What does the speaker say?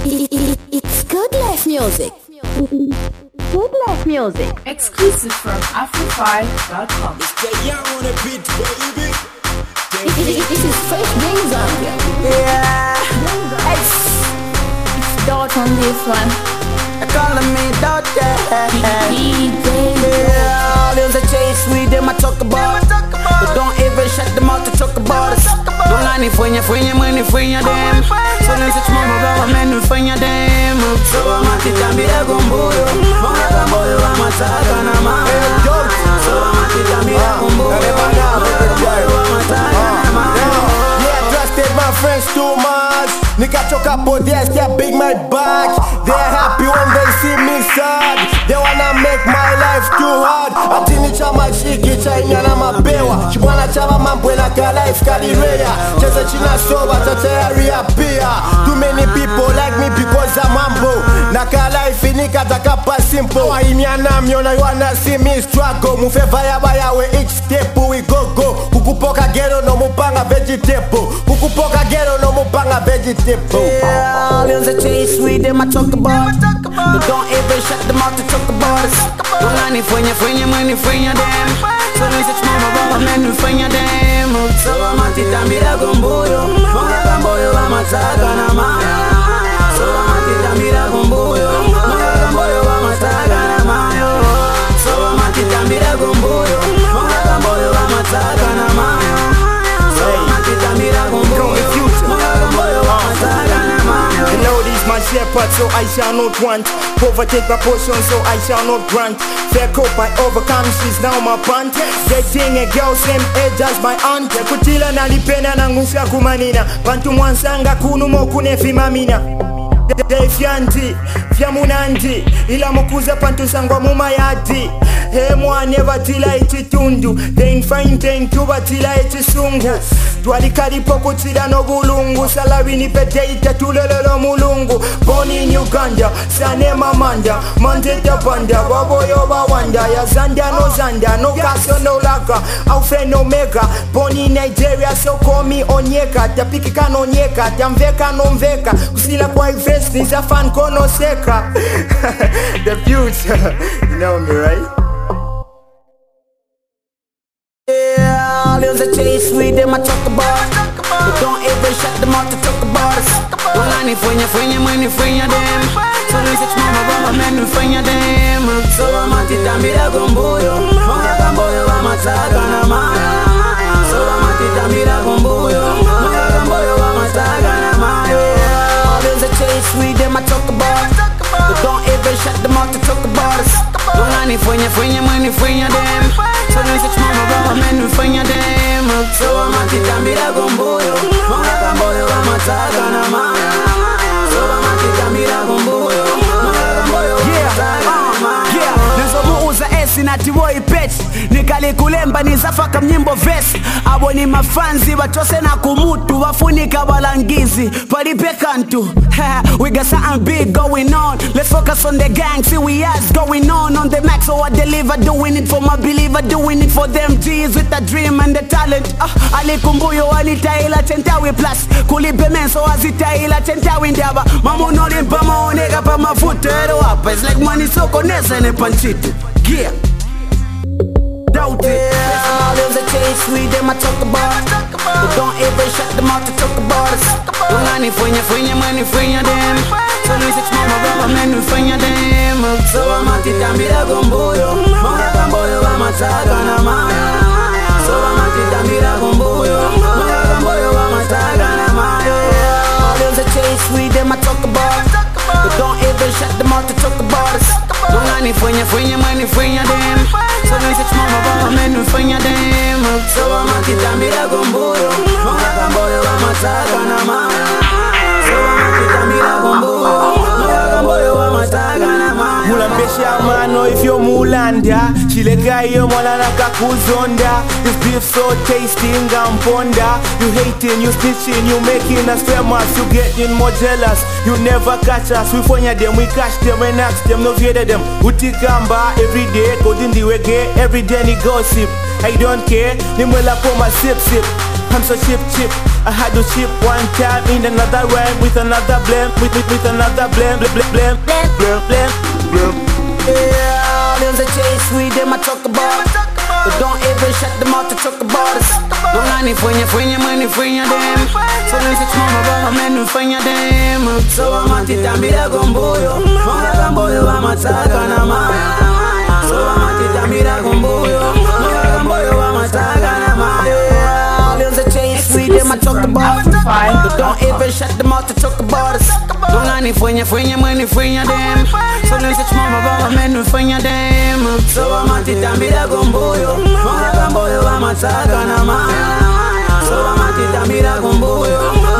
It's good life music. Good life music. Exclusive from Afro5.com. It's the young on the beat, baby. This is Fresh Bling Zambia. Yeah, It's Dot on this one. they calling me Dottie. DJ. Yeah, there's a chase with them I talk about. But don't ever shut them out to talk about us. Don't lie when you money for your them. So then such mama about men for your them. So I'm at the time I go boyo. Mama go boyo I'm a saga na mama. So I'm at the time I go boyo. Yeah, trusted my friends too much. Nigga choke up on this, yeah, big my back. They're happy when they see me sad. They wanna make my life too hard. Atini chama chiki chaina na mabewa. Chibwana chama mambwela ka life kalirea. Cheza china soba tatearia pia. Too many people like me because I'm humble. Naka life inika takapa simple. Waimiana miona you wanna see me struggle. Mufe vaya vaya we each step we go go. Kukupoka gero no mupanga vegetable. Kukupoka gero no mupanga vegetable. Yeah, there's a chase with them I talk about. But don't ever shut them out to talk about us. Don't lie when you money for your them. So then such mama about men for your them. So I'm at the time I go boyo. Mama go boyo I'm a saga na mama. So I'm at the time I go boyo. Mama go boyo I'm a saga na mama. So I'm at the time I go boyo. Mama go boyo I'm a saga na mama. So I'm at the time I go boyo. Mama go boyo I'm a saga na mama. The Lord is my shepherd, so I shall not want. Poverty my portion, so I shall not grant. Fair cope, I overcome, she's now my pant. Dating a girl same age as my aunt. Kutila nalipenda na ngusha kumanina. Bantu mwansanga kunu mokune fimamina. Defyanti, fyamunanti. Ila mukuza pantu sangwa mumayati. Hey mwane batila ititundu. Then fine thank you batila itisungu. Twalikalipo kutila no bulungu. Salawini peteita tulelelo mulungu. Born in Uganda, sane mamanda. Mandeta panda, waboyo bawanda. Ya zanda no zanda, no kaso no laka. Alpha no mega, born in Nigeria so call me Onyeka. Tapikika no nyeka, tamveka no mveka. Kusila kwa invest, nisa fan kono seka. The future, you know me right? Yeah, there's a chase with them I talk about. But don't ever shut them out to talk about us. Don't lie when you money for your them. So then such mama about men for your them. So I'm at the time I go boyo. Mama go boyo I'm a saga na mama. So I'm at the time I go boyo. Mama go boyo I'm a saga na mama. Yeah, there's a chase with them I talk about. But don't ever shut them out to talk about us. Don't lie when you money for your them. So then such mama about men for your them. So I'm at the time I go boyo. Mama go boyo I'm a saga na mama. So I'm at the time I go boyo. Mama go boyo I'm a saga na mama. Yeah, nizomuuza esi na tiwoi pet. Nikali kulemba nizafaka mnyimbo vesi. Abo ni mafanzi watose na kumutu. Wafunika walangizi palipe kantu. We got something big going on. Let's focus on the gang, see we has going on the max. So I deliver, doing it for my believer, doing it for them G's with the dream and the talent. Alikumbuyo alitaila tentawi plus kulipe men so azitaila tentawi ndaba. Mama nolimpa maonega pa mafutero hapa. It's like money so konesa ne panchito. Yeah. Doubt it. Yeah, there's a chase with them I talk about. But don't ever shut them out to talk about us. Don't lie when you money for your them. So then such mama about men for your them. So I'm at the time I go boyo. Mama go boyo I'm a saga na mama. So I'm at the time I go boyo. Mama go boyo I'm a saga na mama. Yeah, there's a chase with them I talk about. But don't ever shut them out to talk about us. Don't lie when you money for your them. So then such mama about men for your them. So I'm at the time I go boyo. Mama go boyo I'm a saga na mama. So I'm at the time I go boyo. Mama go boyo I'm a saga na mama. Mulambesha mano if you're mulanda. Chilega yo mola naka kuzonda. This beef so tasty ngamponda. You hating, you snitching, you making us famous. You getting more jealous, you never catch us. We fonya them, we catch them and ask them, no fear them. Utikamba every day, coding the wege, every day ni gossip. I don't care. Nimwela for my sip. I'm so chip. I had to chip one time in another rhyme with another blame, with another blame. Yeah, there's a chase with them I talk about. But don't ever shut them out to talk about us. Don't money for you, money for you, them. So let's say mama, baba, men who find them. So I'm at it and be a gumboyo. Mama gumboyo, I'm a tagana maya. So I'm at it and be a gumboyo. Mama gumboyo, I'm a tagana maya. There's a chase with them I talk about. But don't ever shut them out to talk about us. Don't money for you, money for you, them. So let's say mama, baba, men who find them. So I'm at it and be a gumboyo. Mama gumboyo, I'm a tagana maya. So I'm at it and be a gumboyo.